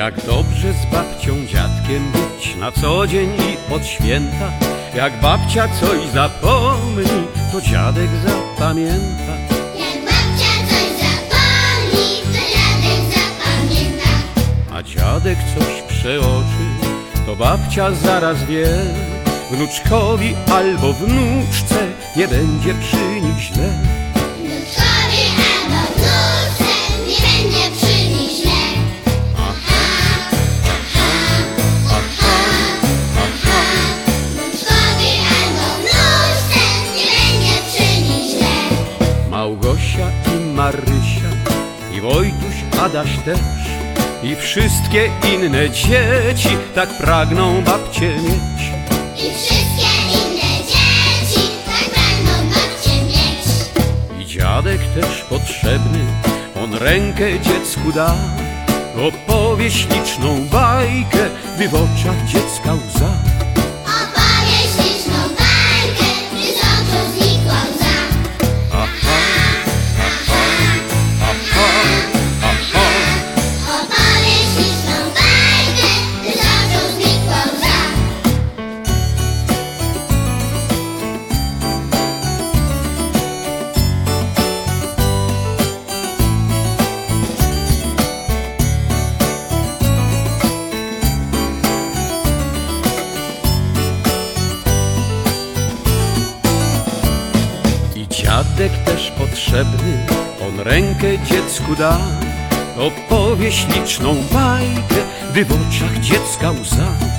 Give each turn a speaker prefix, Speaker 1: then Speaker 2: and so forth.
Speaker 1: Jak dobrze z babcią, dziadkiem być na co dzień i od święta. Jak babcia coś zapomni, to dziadek zapamięta.
Speaker 2: Jak babcia coś zapomni, to dziadek zapamięta.
Speaker 1: A dziadek coś przeoczy, to babcia zaraz wie. Wnuczkowi albo wnuczce nie będzie przy nich źle.
Speaker 2: Wnuczkowi albo wnuczce nie będzie przy nich źle. Wnuczkowi albo wnuczce nie będzie przy nich źle.
Speaker 1: Małgosia i Marysia, i Wojtuś, Adaś też, i wszystkie inne dzieci tak pragną babcię mieć.
Speaker 2: I wszystkie inne dzieci tak pragną babcię mieć.
Speaker 1: I dziadek też potrzebny, on rękę dziecku da. Opowie śliczną bajkę, gdy w oczach dziecka łza.
Speaker 2: Opowie śliczną bajkę, gdy z oczu znikła łza. Opowie śliczną bajkę, gdy z oczu znikła łza.
Speaker 1: I dziadek też potrzebny, on rękę dziecku da. Opowie śliczną bajkę, gdy w oczach dziecka łza.